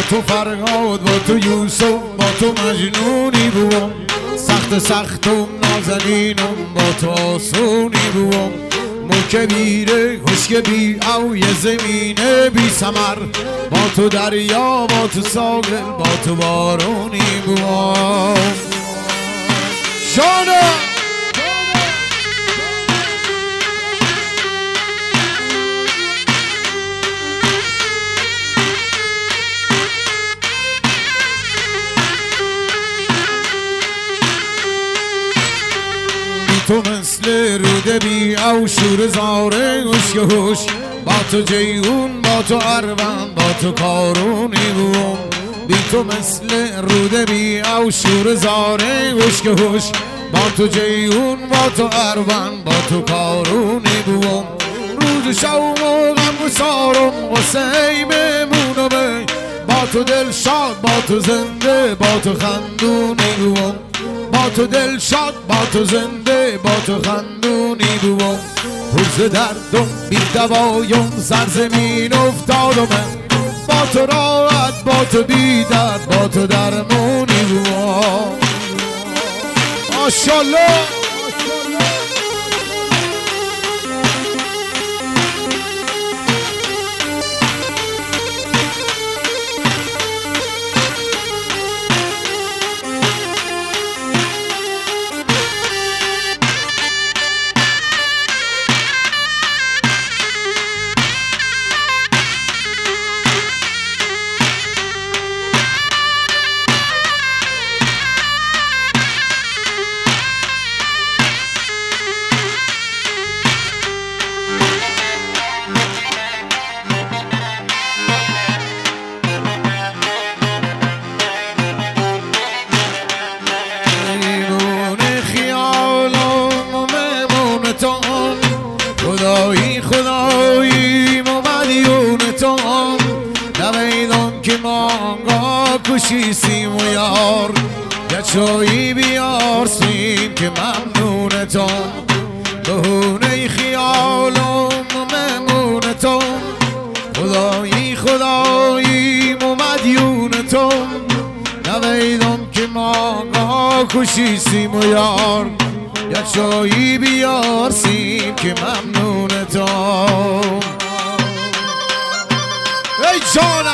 تو فرهاد با تو یوسف با تو مجنونی بوم سختم نازنینم با تو آسونی بوم مکبیره خشک بی او یه زمینه بی سمر با تو دریا با تو ساحل با تو بارونی بوم جانم تو مثل روده بی او شور زاره عشق هوش با تو جیهون با تو اروان با تو کارونی بوم بی تو مثل روده بی او شور زاره عشق هوش با تو جیهون با تو اروان با تو کارونی بوم روز شوم و غم و سارم قصه بمونم با تو دل شاد با تو زنده با تو خندونی بوم با تو دل شاد با تو زنده با تو خندونی بوم روز دردم بی دوایم سرزمین افتادم با تو راحت با تو بی درد با تو درمونی بوم ماشاءالله خدایی مدیونتان نمیدان که مانگا کشی سیم و یار یا چایی بیار سیم که ممنونتان بهونه خیالم ممنونتان خدایی مدیونتان نمیدان که مانگا کشی سیم و یار یا چایی بیار سیم که ممنونتم ای جانم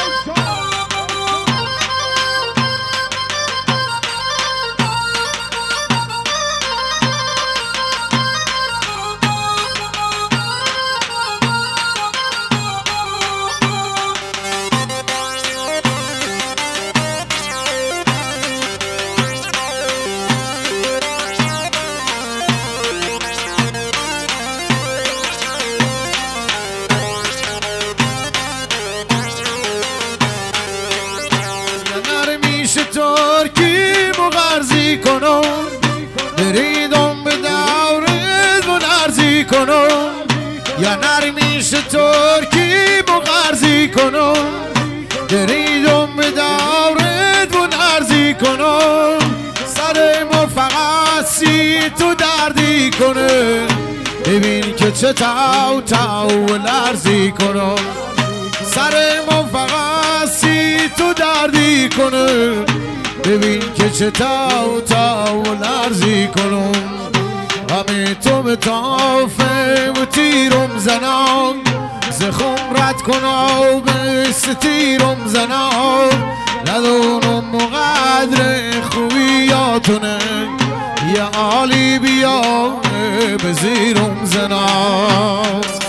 ترکی مغرزی کنم بریدم به دورت منرزی کنم یا نرمیش ترکی مغرزی کنم بریدم به دورت منرزی کنم سر ما فقط سی تو دردی کنه ببین که چه تو لرزی کنم سر ما فقط سی تو دردی کنه ببین که چه تو لرزی کنم همه تو به تافه و تیرم زنم زخم رد کنم به ستیرم زنم ندونم مقدر خوبیاتونه یا عالی بیا به زیرم زنم